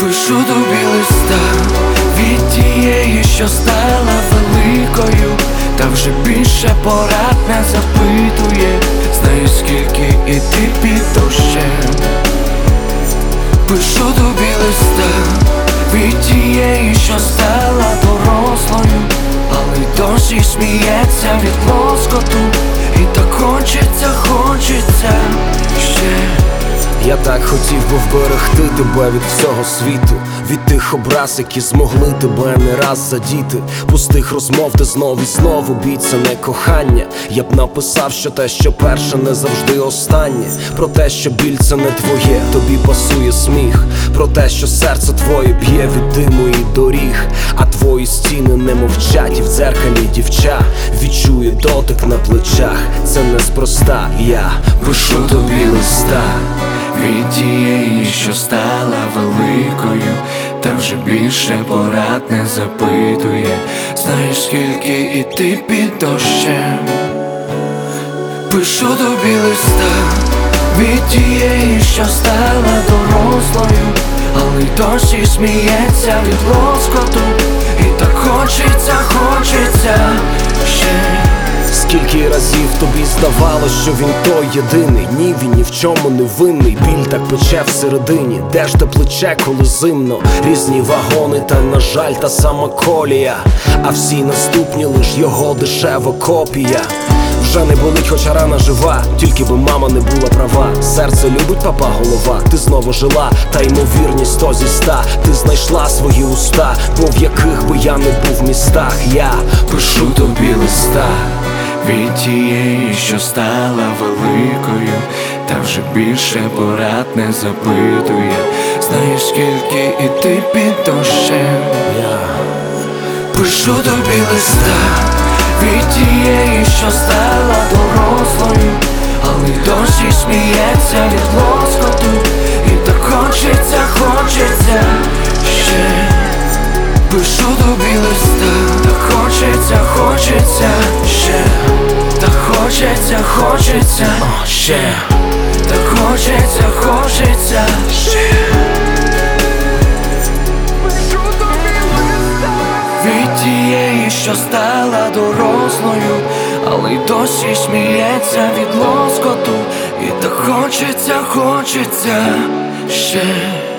Пишу тобі листа від тієї, що стала великою, та вже більше порад не запитує. Знаю, скільки іти під дощем. Пишу тобі листа від тієї, що стала дорослою, але й досі сміється від лоскоту. І так хочеться ще. Я так хотів би вберегти тебе від всього світу, від тих образ, які змогли тебе не раз задіти, пустих розмов, де знов і знову бій, це не кохання. Я б написав, що те, що перше, не завжди останнє. Про те, що біль це не твоє, тобі пасує сміх. Про те, що серце твоє б'є від диму і доріг, а твої стіни не мовчать, і в дзеркалі дівча відчує дотик на плечах. Це неспроста, я пишу тобі листа від тієї, що стала великою, та вже більше порад не запитує. Знаєш, скільки іти під дощем. Пишу тобі листа від тієї, що стала дорослою, але й досі сміється від лоскоту. І так хочеться ще. Скільки разів тобі здавалось, що він той єдиний. Ні, він ні в чому не винний. Біль так пече всередині. Де ж те плече, коли зимно? Різні вагони, та, на жаль, та сама колія. А всі наступні лиш його дешева копія. Вже не болить, хоча рана жива, тільки би мама не була права. Серце любить, папа голова. Ти знову жила, та ймовірність 100 зі 100. Ти знайшла свої уста, бо в яких би я не був містах. Я пишу тобі листа від тієї, що стала великою, та вже більше порад не запитує. Знаєш, скільки іти під дощем. Пишу тобі листа від тієї, що стала дорослою, але й досі сміється від лоскоту. І так хочеться ще. Пишу тобі листа, так хочеться ще. Так хочеться ще. Так хочеться ще. Від тієї, що стала дорослою, але й досі сміється від лоскоту. І так хочеться ще.